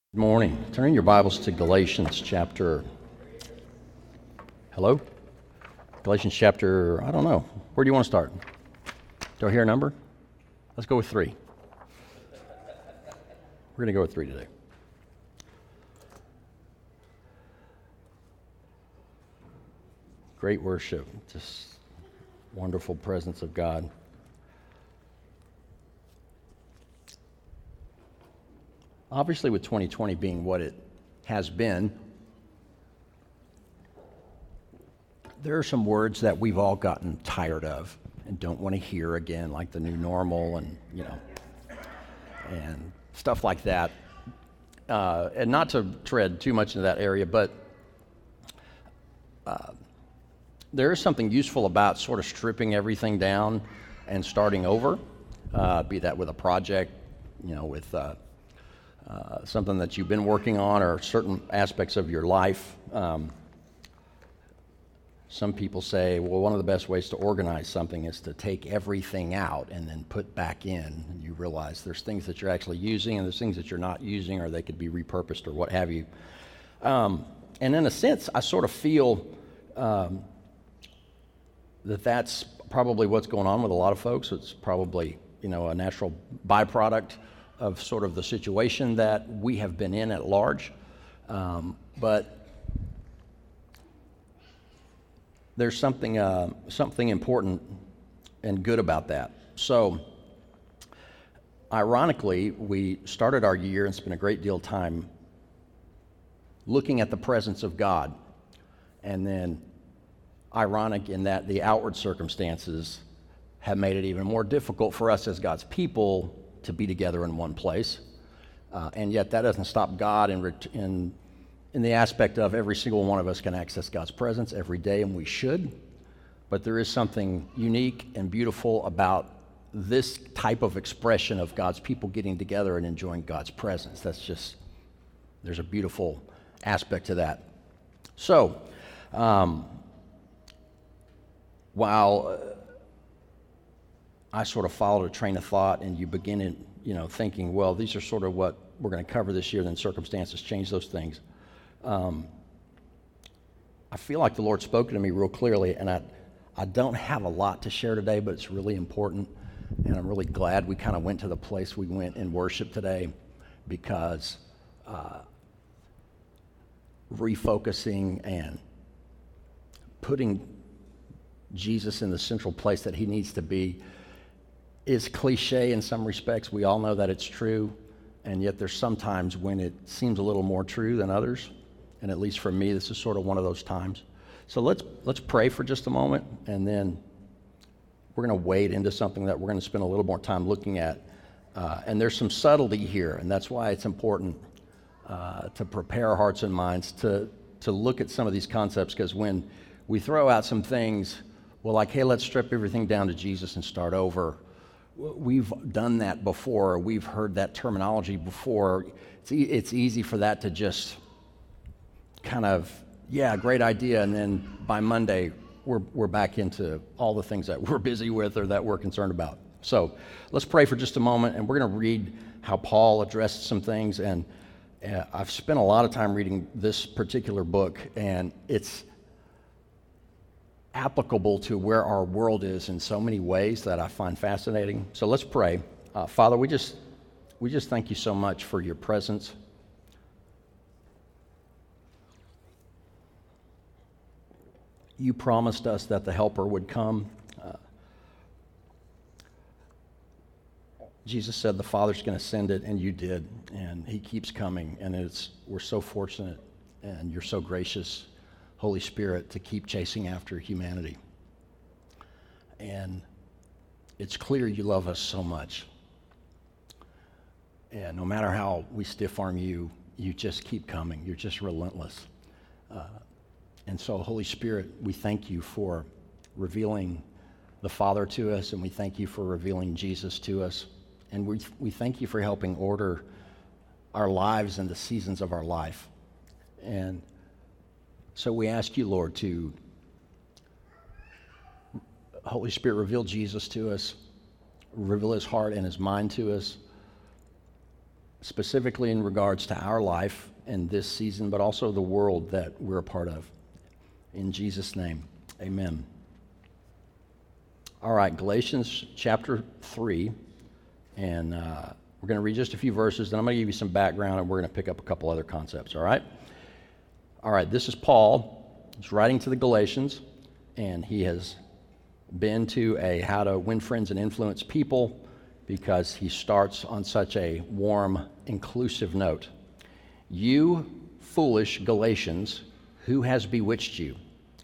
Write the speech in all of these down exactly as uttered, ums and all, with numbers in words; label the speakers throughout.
Speaker 1: Good morning. Turn your Bibles to Galatians chapter. Hello? Galatians chapter, I don't know. Where do you want to start? Do I hear a number? Let's go with three. We're going to go with three today. Great worship, just wonderful presence of God. Obviously, with twenty twenty being what it has been, there are some words that we've all gotten tired of and don't want to hear again, like the new normal and, you know, and stuff like that. Uh, and not to tread too much into that area, but uh, there is something useful about sort of stripping everything down and starting over, uh, be that with a project, you know, with uh, uh, something that you've been working on or certain aspects of your life. Um, some people say, well, one of the best ways to organize something is to take everything out and then put back in. And you realize there's things that you're actually using and there's things that you're not using, or they could be repurposed or what have you. Um, and in a sense, I sort of feel um, that that's probably what's going on with a lot of folks. It's probably, you know, a natural byproduct of sort of the situation that we have been in at large. Um, but there's something uh, something important and good about that. So, ironically, we started our year and spent a great deal of time looking at the presence of God. And then, ironic in that the outward circumstances have made it even more difficult for us as God's people to be together in one place. Uh, and yet that doesn't stop God in, in, in the aspect of every single one of us can access God's presence every day, and we should. But there is something unique and beautiful about this type of expression of God's people getting together and enjoying God's presence. That's just, there's a beautiful aspect to that. So, um, while uh, I sort of followed a train of thought, and you begin in, you know, thinking, well, these are sort of what we're going to cover this year, then circumstances change those things. Um, I feel like the Lord spoke to me real clearly, and I, I don't have a lot to share today, but it's really important, and I'm really glad we kind of went to the place we went in worship today, because uh, refocusing and putting Jesus in the central place that he needs to be is cliche in some respects. We all know that it's true, and yet there's some times when it seems a little more true than others, and at least for me, this is sort of one of those times. So let's let's pray for just a moment, and then we're going to wade into something that we're going to spend a little more time looking at. Uh, and there's some subtlety here, and that's why it's important uh, to prepare our hearts and minds to, to look at some of these concepts, because when we throw out some things, well, like, hey, let's strip everything down to Jesus and start over. We've done that before. We've heard that terminology before. It's, e- it's easy for that to just kind of, yeah, great idea, and then by Monday, we're, we're back into all the things that we're busy with or that we're concerned about. So let's pray for just a moment, and we're going to read how Paul addressed some things. And uh, I've spent a lot of time reading this particular book, and it's applicable to where our world is in so many ways that I find fascinating. So let's pray. Uh, Father, we just we just thank you so much for your presence. You promised us that the Helper would come. Uh, Jesus said the Father's going to send it, and you did, and he keeps coming, and it's we're so fortunate, and you're so gracious, Holy Spirit, to keep chasing after humanity. And it's clear you love us so much. And no matter how we stiff-arm you, you just keep coming. You're just relentless. Uh, and so, Holy Spirit, we thank you for revealing the Father to us, and we thank you for revealing Jesus to us. And we, we thank you for helping order our lives and the seasons of our life. And so we ask you, Lord, to, Holy Spirit, reveal Jesus to us, reveal his heart and his mind to us, specifically in regards to our life in this season, but also the world that we're a part of. In Jesus' name, amen. All right, Galatians chapter three, and uh, we're going to read just a few verses, then I'm going to give you some background, and we're going to pick up a couple other concepts, all right? All right, this is Paul. He's writing to the Galatians, and he has been to a How to Win Friends and Influence People because he starts on such a warm, inclusive note. You foolish Galatians, who has bewitched you?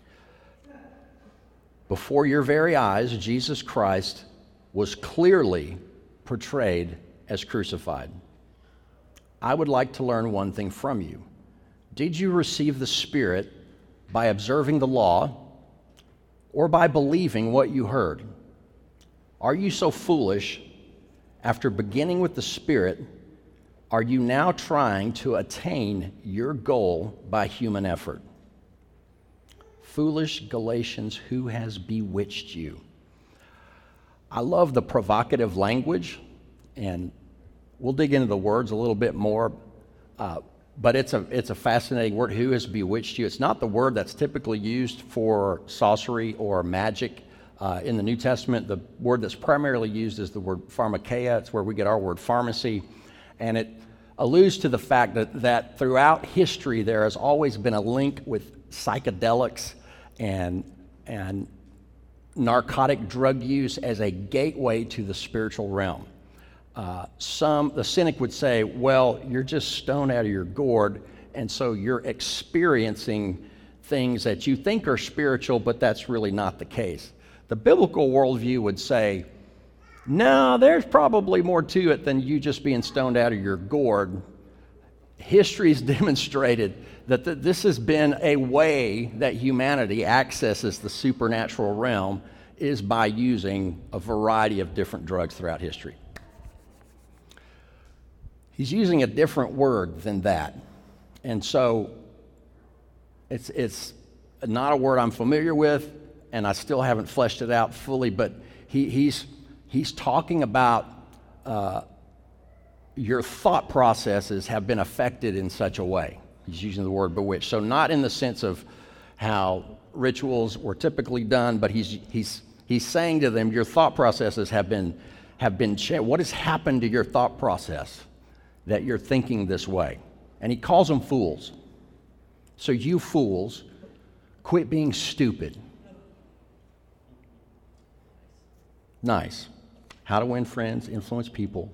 Speaker 1: Before your very eyes, Jesus Christ was clearly portrayed as crucified. I would like to learn one thing from you. Did you receive the Spirit by observing the law or by believing what you heard? Are you so foolish? After beginning with the Spirit, are you now trying to attain your goal by human effort? Foolish Galatians, who has bewitched you? I love the provocative language, and we'll dig into the words a little bit more, uh, but it's a, it's a fascinating word, who has bewitched you. It's not the word that's typically used for sorcery or magic. Uh, in the New Testament, the word that's primarily used is the word pharmakeia. It's where we get our word pharmacy. And it alludes to the fact that, that throughout history there has always been a link with psychedelics and, and narcotic drug use as a gateway to the spiritual realm. Uh, some, the cynic would say, well, you're just stoned out of your gourd, and so you're experiencing things that you think are spiritual, but that's really not the case. The biblical worldview would say, no, there's probably more to it than you just being stoned out of your gourd. History's demonstrated that th- this has been a way that humanity accesses the supernatural realm is by using a variety of different drugs throughout history. He's using a different word than that. And so it's it's not a word I'm familiar with, and I still haven't fleshed it out fully, but he, he's, he's talking about uh, your thought processes have been affected in such a way. He's using the word bewitched. So not in the sense of how rituals were typically done, but he's, he's, he's saying to them, your thought processes have been, have been changed. What has happened to your thought process that you're thinking this way? And he calls them fools. So you fools, quit being stupid. Nice. How to win friends, influence people.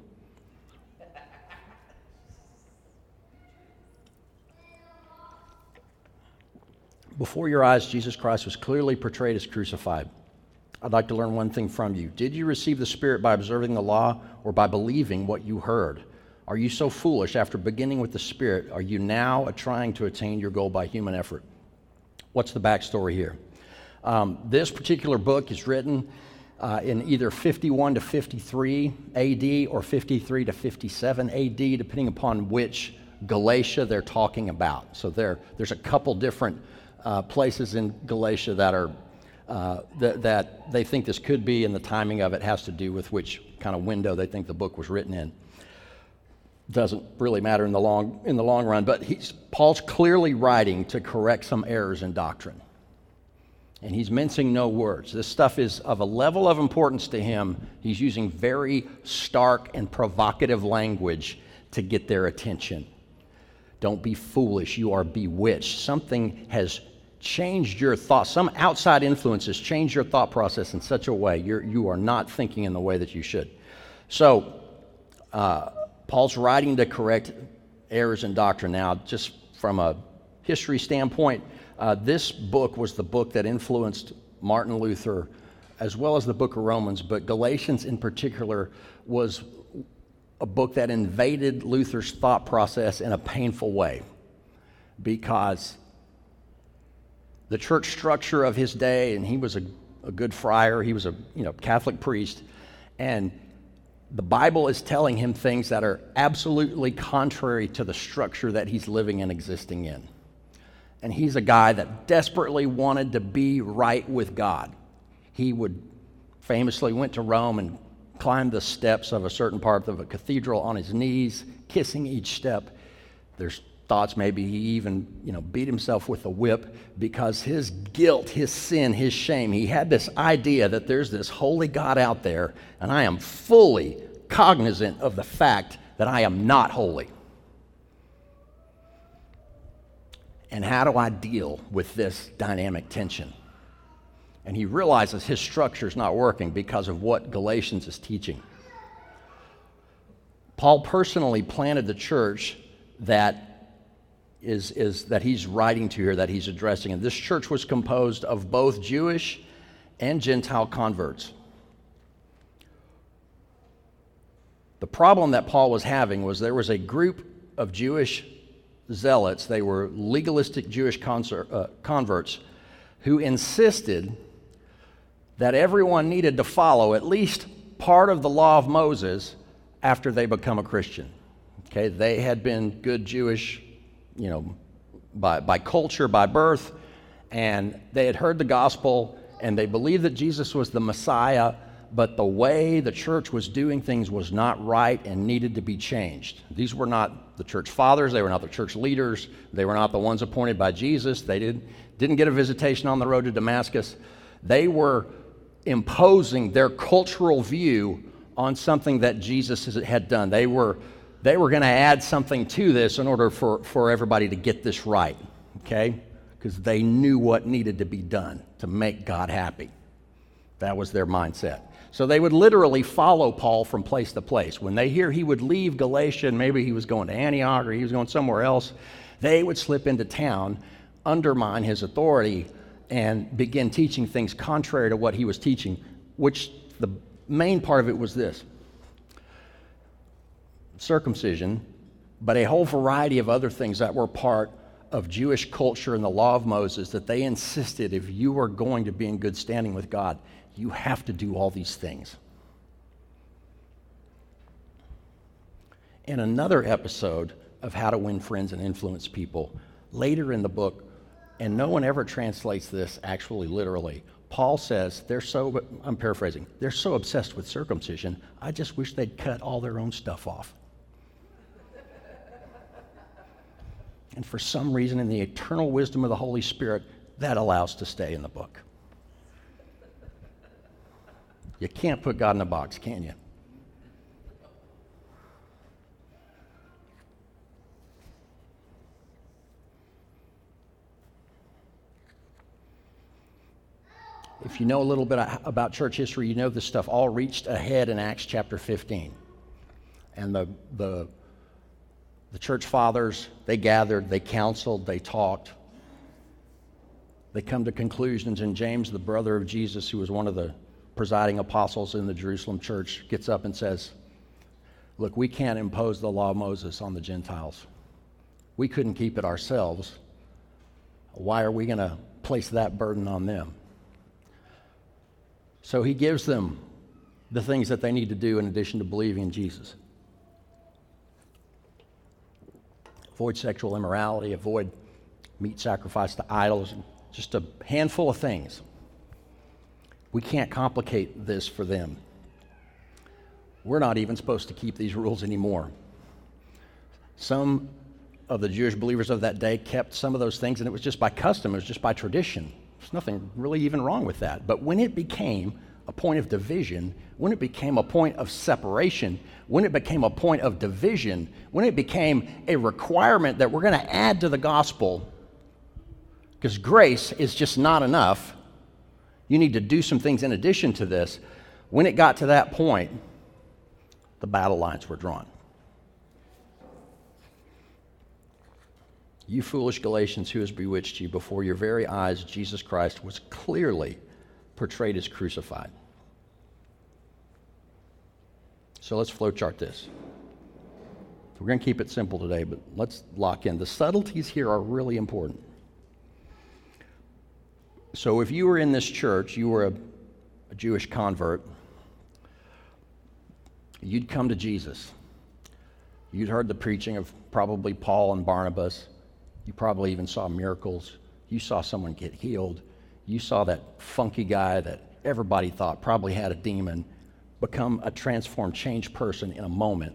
Speaker 1: Before your eyes, Jesus Christ was clearly portrayed as crucified. I'd like to learn one thing from you. Did you receive the Spirit by observing the law or by believing what you heard? Are you so foolish? After beginning with the Spirit, are you now trying to attain your goal by human effort? What's the backstory here? Um, this particular book is written uh, in either fifty-one to fifty-three A D or fifty-three to fifty-seven A D, depending upon which Galatia they're talking about. So there, there's a couple different uh, places in Galatia that are uh, th- that they think this could be, and the timing of it has to do with which kind of window they think the book was written in. Doesn't really matter in the long in the long run, but he's, Paul's clearly writing to correct some errors in doctrine. And he's mincing no words. This stuff is of a level of importance to him. He's using very stark and provocative language to get their attention. Don't be foolish. You are bewitched. Something has changed your thoughts. Some outside influence has changed your thought process in such a way you're, you are not thinking in the way that you should. So, uh, Paul's writing to correct errors in doctrine. Now, just from a history standpoint, uh, this book was the book that influenced Martin Luther, as well as the book of Romans, but Galatians in particular was a book that invaded Luther's thought process in a painful way, because the church structure of his day, and he was a, a good friar, he was a you know Catholic priest, and the Bible is telling him things that are absolutely contrary to the structure that he's living and existing in. And he's a guy that desperately wanted to be right with God. He would famously went to Rome and climbed the steps of a certain part of a cathedral on his knees, kissing each step. There's thoughts maybe he even, you know, beat himself with a whip because his guilt, his sin, his shame, he had this idea that there's this holy God out there, and I am fully cognizant of the fact that I am not holy. And how do I deal with this dynamic tension? And he realizes his structure is not working because of what Galatians is teaching. Paul personally planted the church that is, is that he's writing to here, that he's addressing. And this church was composed of both Jewish and Gentile converts. The problem that Paul was having was there was a group of Jewish zealots, they were legalistic Jewish concert, uh, converts, who insisted that everyone needed to follow at least part of the law of Moses after they become a Christian. Okay, they had been good Jewish, you know, by, by culture, by birth, and they had heard the gospel, and they believed that Jesus was the Messiah, but the way the church was doing things was not right and needed to be changed. These were not the church fathers, they were not the church leaders, they were not the ones appointed by Jesus, they did, didn't get a visitation on the road to Damascus. They were imposing their cultural view on something that Jesus had done. They were they were going to add something to this in order for, for everybody to get this right, okay? Because they knew what needed to be done to make God happy. That was their mindset. So they would literally follow Paul from place to place. When they hear he would leave Galatia and maybe he was going to Antioch or he was going somewhere else, they would slip into town, undermine his authority, and begin teaching things contrary to what he was teaching, which the main part of it was this: circumcision, but a whole variety of other things that were part of Jewish culture and the law of Moses that they insisted if you were going to be in good standing with God, you have to do all these things. In another episode of How to Win Friends and Influence People, later in the book, and no one ever translates this actually literally, Paul says they're so, I'm paraphrasing, they're so obsessed with circumcision, I just wish they'd cut all their own stuff off. And for some reason, in the eternal wisdom of the Holy Spirit, that allows to stay in the book. You can't put God in a box, can you? If you know a little bit about church history, you know this stuff all reached a head in Acts chapter fifteen. And the, the, the church fathers, they gathered, they counseled, they talked. They come to conclusions, and James, the brother of Jesus, who was one of the presiding apostles in the Jerusalem church, gets up and says, look, we can't impose the law of Moses on the Gentiles. We couldn't keep it ourselves. Why are we going to place that burden on them? So he gives them the things that they need to do in addition to believing in Jesus. Avoid sexual immorality, avoid meat sacrifice to idols, just a handful of things. We can't complicate this for them. We're not even supposed to keep these rules anymore. Some of the Jewish believers of that day kept some of those things, and it was just by custom, it was just by tradition. There's nothing really even wrong with that. But when it became a point of division, when it became a point of separation, when it became a point of division, when it became a requirement that we're going to add to the gospel, because grace is just not enough, you need to do some things in addition to this. When it got to that point, the battle lines were drawn. You foolish Galatians, who has bewitched you? Before your very eyes, Jesus Christ was clearly portrayed as crucified. So let's flowchart this. We're going to keep it simple today, but let's lock in. The subtleties here are really important. So if you were in this church, you were a, a Jewish convert, you'd come to Jesus. You'd heard the preaching of probably Paul and Barnabas. You probably even saw miracles. You saw someone get healed. You saw that funky guy that everybody thought probably had a demon become a transformed, changed person in a moment.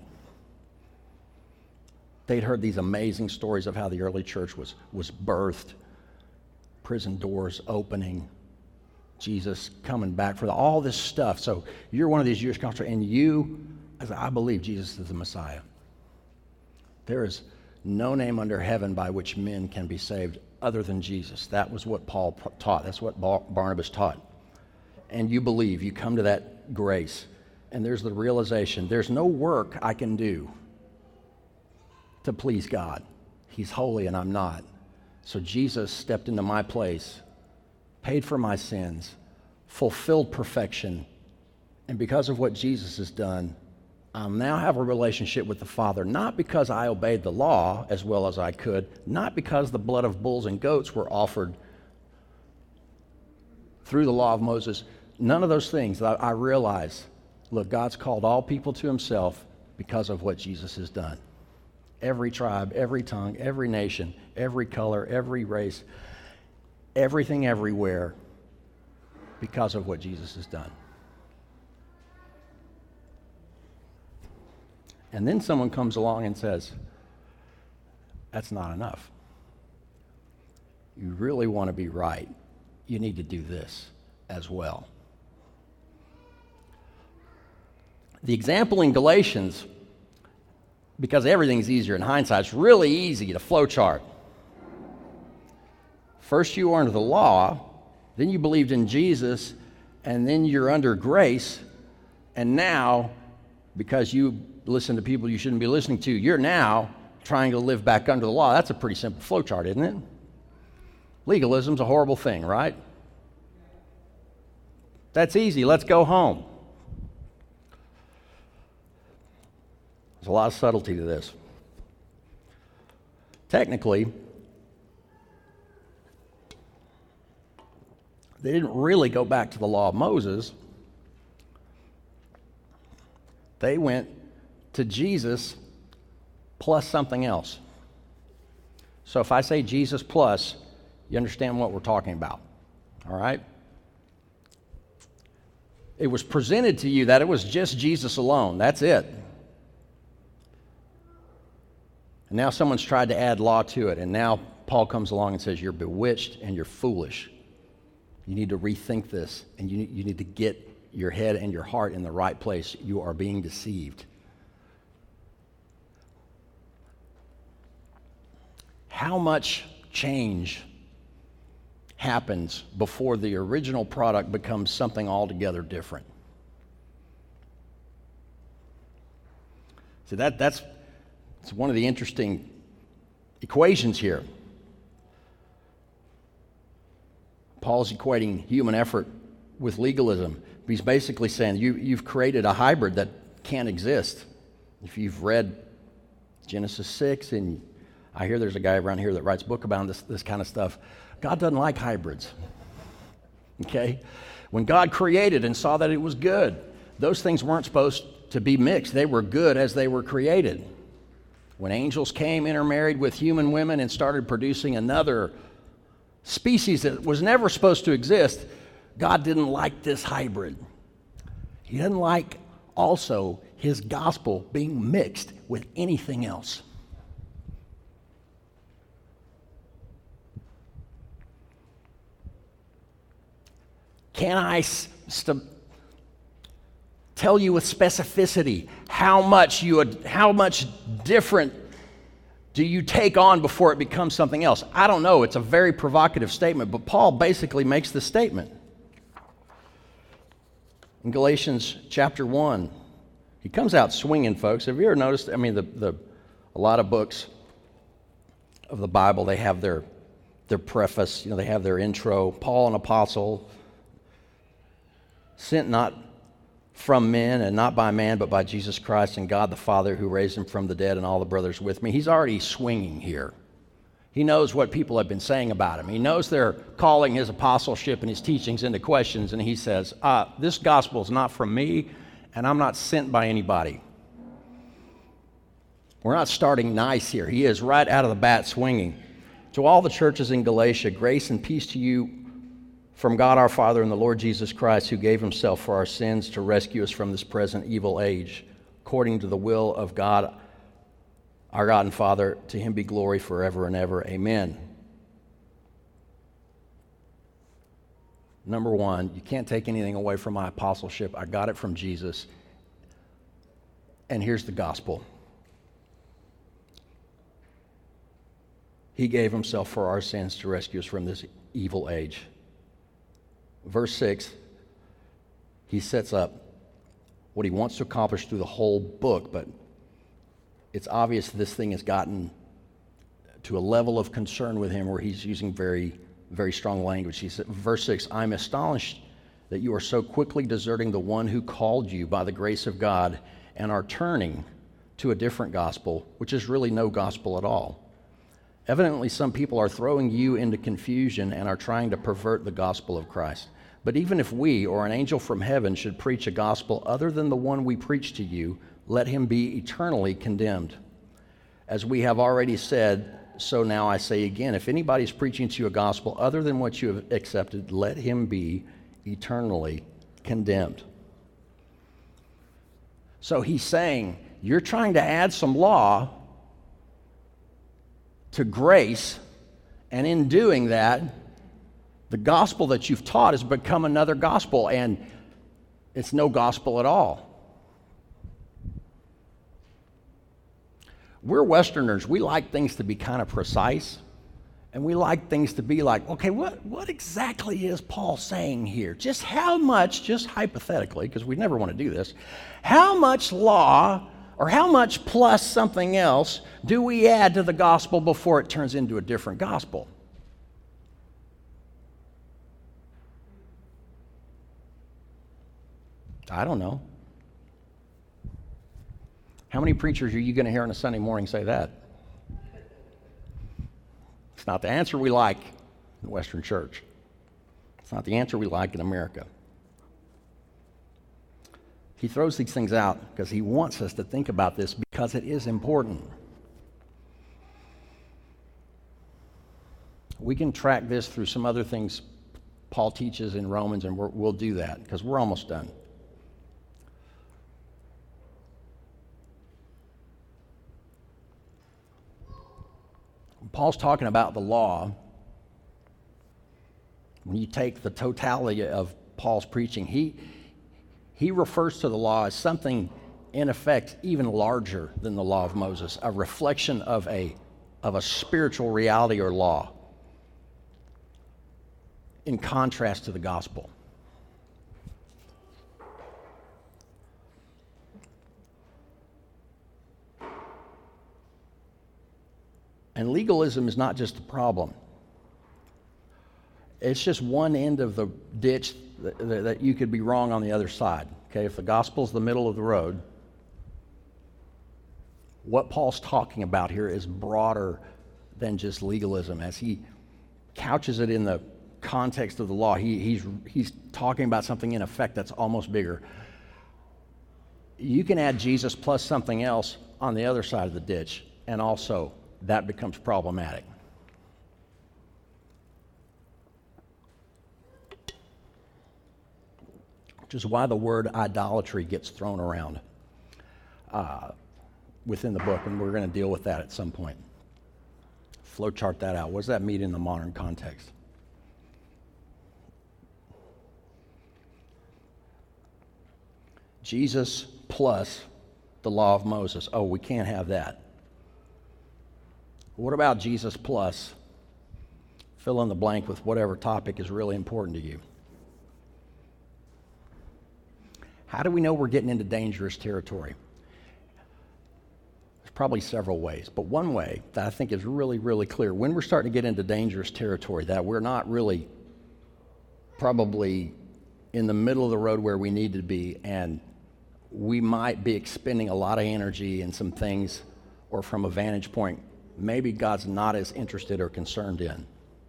Speaker 1: They'd heard these amazing stories of how the early church was, was birthed, prison doors opening, Jesus coming back for the, all this stuff. So you're one of these Jewish converts, and you, as I believe Jesus is the Messiah. There is no name under heaven by which men can be saved other than Jesus. That was what Paul taught. That's what Barnabas taught. And you believe, you come to that grace, and there's the realization, there's no work I can do to please God. He's holy and I'm not. So Jesus stepped into my place, paid for my sins, fulfilled perfection, and because of what Jesus has done, I'll now have a relationship with the Father, not because I obeyed the law as well as I could, not because the blood of bulls and goats were offered through the law of Moses. None of those things. I, I realize, look, God's called all people to himself because of what Jesus has done. Every tribe, every tongue, every nation, every color, every race, everything everywhere, because of what Jesus has done. And then someone comes along and says, that's not enough. You really want to be right. You need to do this as well. The example in Galatians, because everything's easier in hindsight, it's really easy to flowchart. First you were under the law, then you believed in Jesus, and then you're under grace, and now, because you listen to people you shouldn't be listening to, you're now trying to live back under the law. That's a pretty simple flowchart, isn't it? Legalism's a horrible thing, right? That's easy. Let's go home. There's a lot of subtlety to this. Technically, they didn't really go back to the law of Moses. They went to Jesus plus something else. So if I say Jesus plus, you understand what we're talking about, all right? It was presented to you that it was just Jesus alone. That's it. And now someone's tried to add law to it, and now Paul comes along and says, you're bewitched and you're foolish. You need to rethink this, and you, you need to get your head and your heart in the right place. You are being deceived. How much change happens before the original product becomes something altogether different? See, that, that's, that's one of the interesting equations here. Paul's equating human effort with legalism. He's basically saying you, you've created a hybrid that can't exist. If you've read Genesis six, and I hear there's a guy around here that writes a book about this, this kind of stuff, God doesn't like hybrids. Okay? When God created and saw that it was good, those things weren't supposed to be mixed. They were good as they were created. When angels came, intermarried with human women, and started producing another species that was never supposed to exist, God didn't like this hybrid. He didn't like also his gospel being mixed with anything else. Can I st- tell you with specificity how much you ad- how much different do you take on before it becomes something else? I don't know. It's a very provocative statement, but Paul basically makes this statement. In Galatians chapter one, he comes out swinging, folks. Have you ever noticed? I mean, the, the a lot of books of the Bible, they have their their preface. You know, they have their intro. Paul, an apostle, sent not from men and not by man, but by Jesus Christ and God the Father who raised him from the dead, and all the brothers with me. He's already swinging here. He knows what people have been saying about him. He knows they're calling his apostleship and his teachings into questions, and he says, uh, this gospel is not from me, and I'm not sent by anybody. We're not starting nice here. He is right out of the bat swinging. To all the churches in Galatia, grace and peace to you from God our Father and the Lord Jesus Christ, who gave himself for our sins to rescue us from this present evil age, according to the will of God, our God and Father. To him be glory forever and ever. Amen. Number one, you can't take anything away from my apostleship. I got it from Jesus. And here's the gospel. He gave himself for our sins to rescue us from this evil age. Verse six, he sets up what he wants to accomplish through the whole book, but it's obvious this thing has gotten to a level of concern with him where he's using very, very strong language. He said, verse six, I'm astonished that you are so quickly deserting the one who called you by the grace of God and are turning to a different gospel, which is really no gospel at all. Evidently, some people are throwing you into confusion and are trying to pervert the gospel of Christ. But even if we or an angel from heaven should preach a gospel other than the one we preach to you, let him be eternally condemned. As we have already said, so now I say again, if anybody's preaching to you a gospel other than what you have accepted, let him be eternally condemned. So he's saying, you're trying to add some law to grace, and in doing that, the gospel that you've taught has become another gospel, and it's no gospel at all. We're Westerners. We like things to be kind of precise, and we like things to be like, okay, what, what exactly is Paul saying here? Just how much, just hypothetically, because we never want to do this, how much law or how much plus something else do we add to the gospel before it turns into a different gospel? I don't know. How many preachers are you going to hear on a Sunday morning say that? It's not the answer we like in the Western church. It's not the answer we like in America. He throws these things out because he wants us to think about this because it is important. We can track this through some other things Paul teaches in Romans, and we're, we'll do that because we're almost done. Paul's talking about the law. When you take the totality of Paul's preaching, he he refers to the law as something, in effect, even larger than the law of Moses, a reflection of a of a spiritual reality or law, in contrast to the gospel. And legalism is not just a problem. It's just one end of the ditch that, that you could be wrong on the other side. Okay, if the gospel's the middle of the road, what Paul's talking about here is broader than just legalism. As he couches it in the context of the law, he, he's, he's talking about something in effect that's almost bigger. You can add Jesus plus something else on the other side of the ditch, and also that becomes problematic. Which is why the word idolatry gets thrown around uh, within the book, and we're going to deal with that at some point. Flowchart that out. What does that mean in the modern context? Jesus plus the law of Moses. Oh, we can't have that. What about Jesus plus fill in the blank with whatever topic is really important to you? How do we know we're getting into dangerous territory? There's probably several ways, but one way that I think is really, really clear, when we're starting to get into dangerous territory, that we're not really probably in the middle of the road where we need to be, and we might be expending a lot of energy in some things, or from a vantage point maybe God's not as interested or concerned in.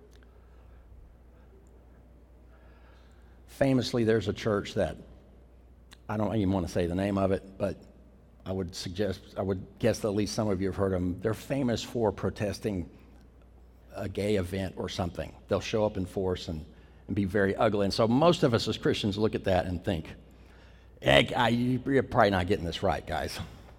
Speaker 1: Famously, there's a church that, I don't even want to say the name of it, but I would suggest, I would guess that at least some of you have heard of them. They're famous for protesting a gay event or something. They'll show up in force and, and be very ugly. And so most of us as Christians look at that and think, hey, I, you're probably not getting this right, guys.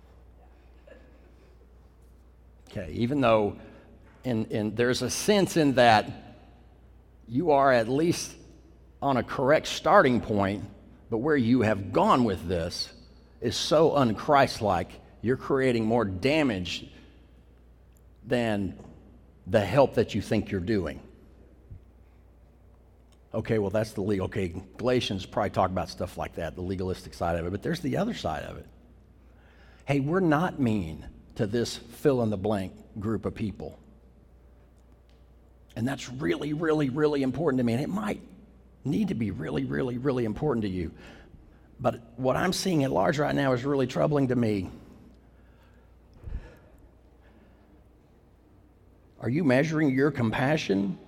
Speaker 1: Okay, even though in, in, there's a sense in that you are at least on a correct starting point, but where you have gone with this is so un-Christ-like, you're creating more damage than the help that you think you're doing. Okay, well, that's the legal. Okay, Galatians probably talk about stuff like that, the legalistic side of it, but there's the other side of it. Hey, we're not mean to this fill-in-the-blank group of people. And that's really, really, really important to me, and it might need to be really, really, really important to you. But what I'm seeing at large right now is really troubling to me. Are you measuring your compassion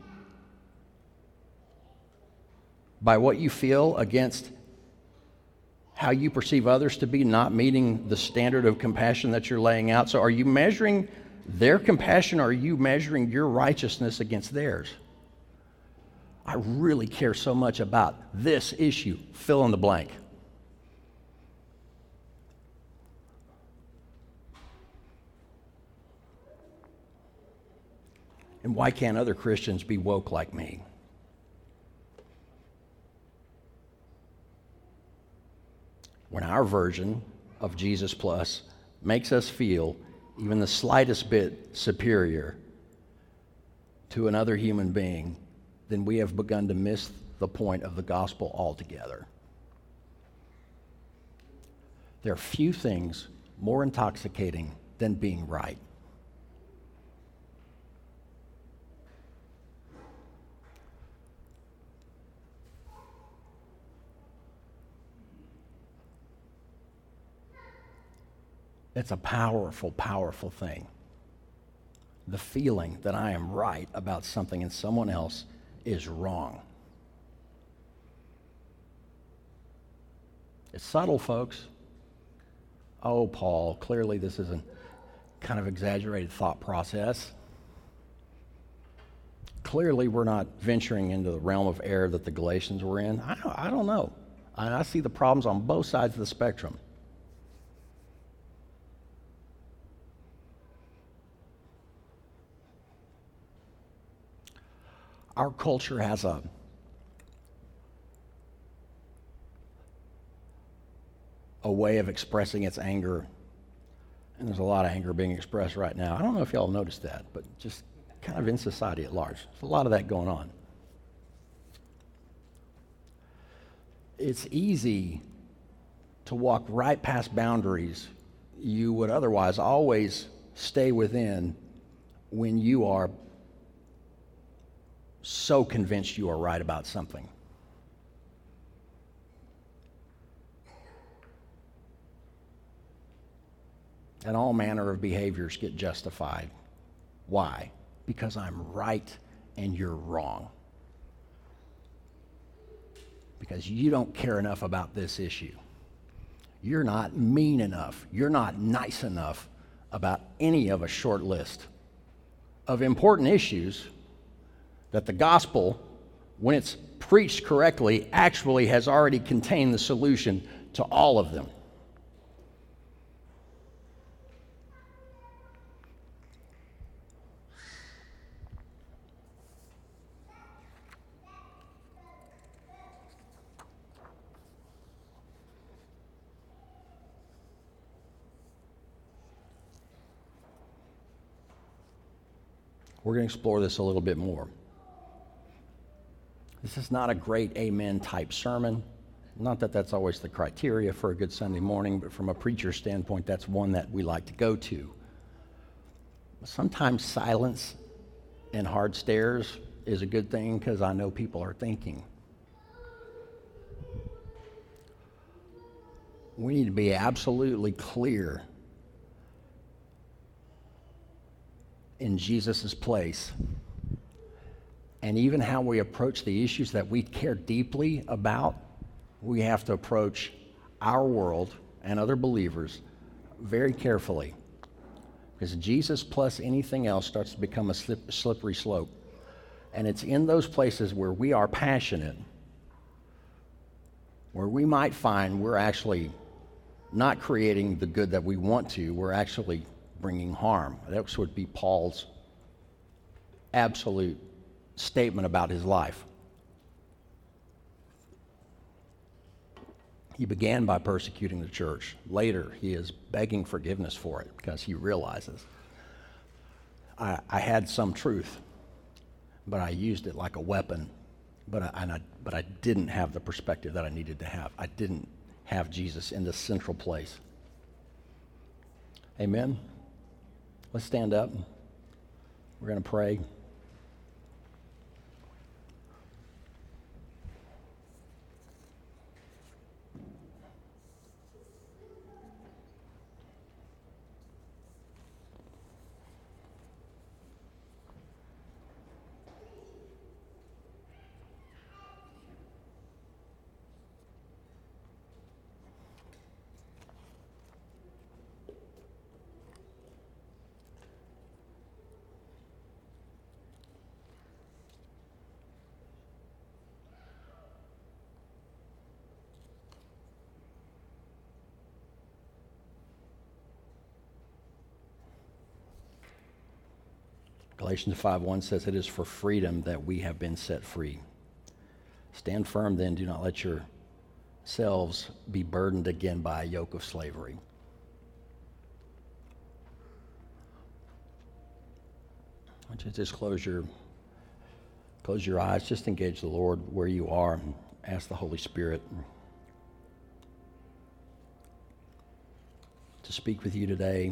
Speaker 1: by what you feel against how you perceive others to be not meeting the standard of compassion that you're laying out? So are you measuring their compassion, or are you measuring your righteousness against theirs? I really care so much about this issue, fill in the blank. And why can't other Christians be woke like me? When our version of Jesus Plus makes us feel even the slightest bit superior to another human being, then we have begun to miss the point of the gospel altogether. There are few things more intoxicating than being right. It's a powerful, powerful thing. The feeling that I am right about something and someone else is wrong. It's subtle, folks. Oh, Paul, clearly this is a kind of exaggerated thought process. Clearly we're not venturing into the realm of error that the Galatians were in. I don't, I don't know. I, I see the problems on both sides of the spectrum. Our culture has a a way of expressing its anger, and there's a lot of anger being expressed right now. I don't know if y'all noticed that, but just kind of in society at large, there's a lot of that going on. It's easy to walk right past boundaries you would otherwise always stay within when you are so convinced you are right about something. And all manner of behaviors get justified. Why? Because I'm right and you're wrong. Because you don't care enough about this issue. You're not mean enough. You're not nice enough about any of a short list of important issues that the gospel, when it's preached correctly, actually has already contained the solution to all of them. We're going to explore this a little bit more. This is not a great amen type sermon. Not that that's always the criteria for a good Sunday morning, but from a preacher's standpoint, that's one that we like to go to. Sometimes silence and hard stares is a good thing because I know people are thinking. We need to be absolutely clear in Jesus' place. And even how we approach the issues that we care deeply about, we have to approach our world and other believers very carefully. Because Jesus plus anything else starts to become a slip, slippery slope. And it's in those places where we are passionate, where we might find we're actually not creating the good that we want to, we're actually bringing harm. That would be Paul's absolute statement about his life. He began by persecuting the church. Later, he is begging forgiveness for it because he realizes, I, I had some truth, but I used it like a weapon, but I, and I, but I didn't have the perspective that I needed to have. I didn't have Jesus in the central place. Amen? Let's stand up. We're going to pray. Galatians five one says, "It is for freedom that we have been set free. Stand firm then, do not let yourselves be burdened again by a yoke of slavery." I want you to just close your, close your eyes, just engage the Lord where you are, and ask the Holy Spirit to speak with you today.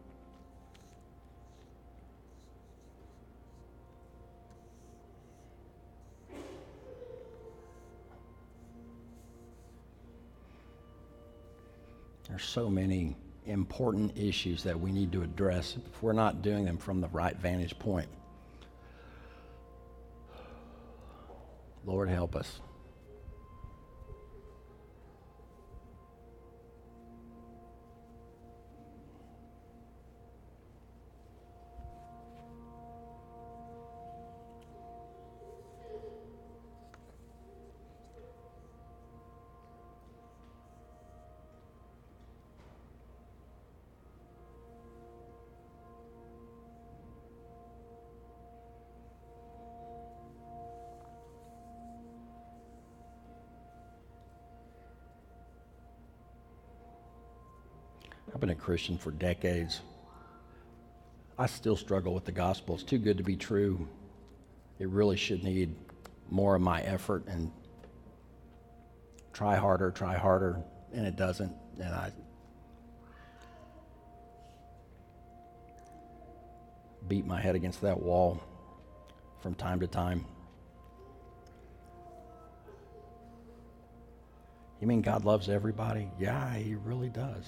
Speaker 1: There's so many important issues that we need to address if we're not doing them from the right vantage point. Lord, help us. I've been a Christian for decades. I still struggle with the gospel. It's too good to be true. It really should need more of my effort and try harder, try harder, and it doesn't. And I beat my head against that wall from time to time. You mean God loves everybody? Yeah, he really does.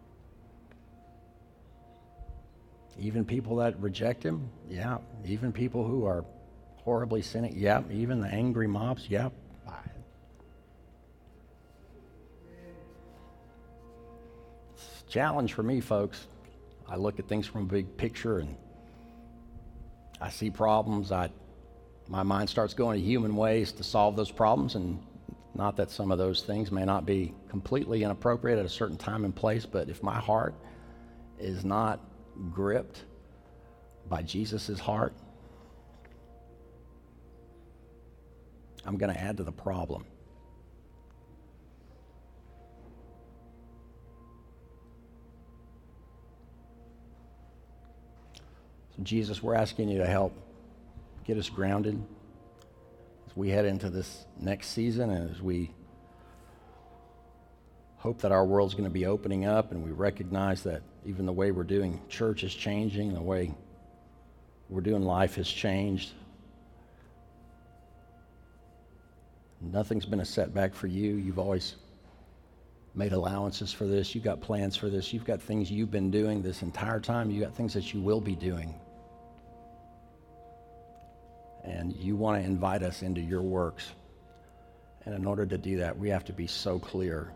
Speaker 1: Even people that reject him, yeah. Even people who are horribly sinning, yeah. Even the angry mobs, yeah. It's a challenge for me, folks. I look at things from a big picture and I see problems. I, my mind starts going to human ways to solve those problems, and not that some of those things may not be completely inappropriate at a certain time and place, but if my heart is not gripped by Jesus' heart, I'm going to add to the problem. So Jesus, we're asking you to help get us grounded as we head into this next season, and as we hope that our world's going to be opening up, and we recognize that even the way we're doing church is changing, the way we're doing life has changed. Nothing's been a setback for you. You've always made allowances for this. You've got plans for this. You've got things you've been doing this entire time. You've got things that you will be doing. And you want to invite us into your works. And in order to do that, we have to be so clear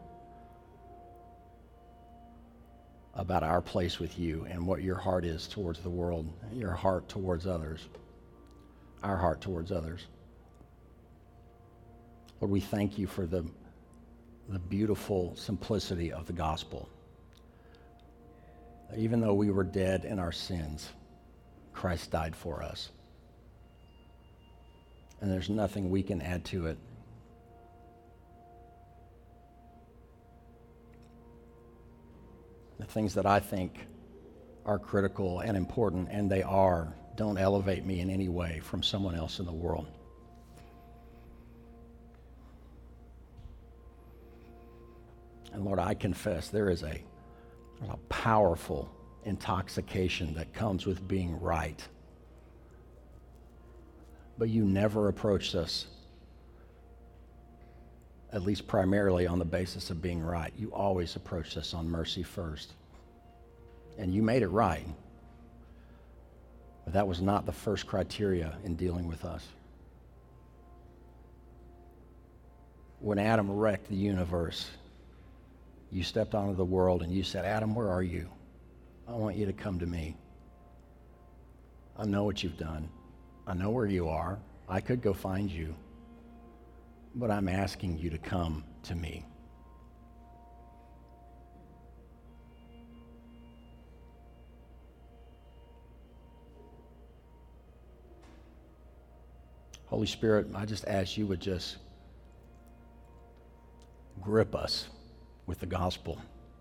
Speaker 1: about our place with you and what your heart is towards the world, your heart towards others. our heart towards others. Lord, we thank you for the, the beautiful simplicity of the gospel. That even though we were dead in our sins, Christ died for us. And there's nothing we can add to it. The things that I think are critical and important, and they are, don't elevate me in any way from someone else in the world. And Lord, I confess there is a, a powerful intoxication that comes with being right. But you never approached us, at least primarily on the basis of being right. You always approached us on mercy first. And you made it right. But that was not the first criteria in dealing with us. When Adam wrecked the universe, you stepped onto the world and you said, Adam, where are you? I want you to come to me. I know what you've done. I know where you are. I could go find you. But I'm asking you to come to me. Holy Spirit, I just ask you would just grip us with the gospel.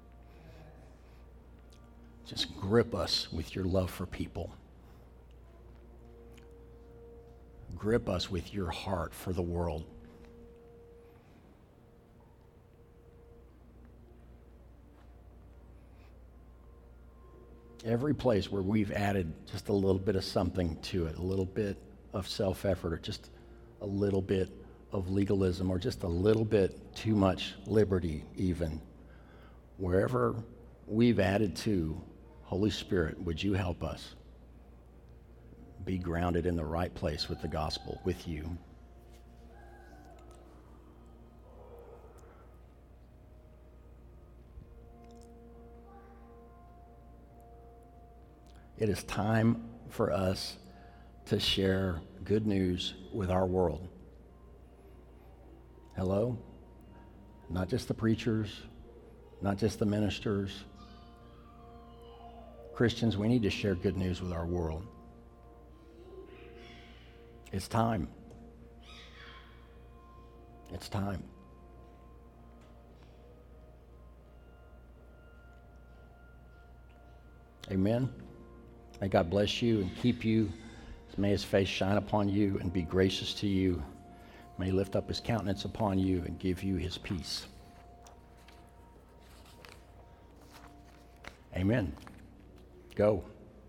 Speaker 1: Just grip us with your love for people. Grip us with your heart for the world. Every place where we've added just a little bit of something to it, a little bit of self-effort, or just a little bit of legalism, or just a little bit too much liberty even, wherever we've added to, Holy Spirit, would you help us be grounded in the right place with the gospel, with you. It is time for us to share good news with our world. Hello? Not just the preachers, not just the ministers. Christians, we need to share good news with our world. It's time. It's time. Amen. May God bless you and keep you. May his face shine upon you and be gracious to you. May he lift up his countenance upon you and give you his peace. Amen. Go.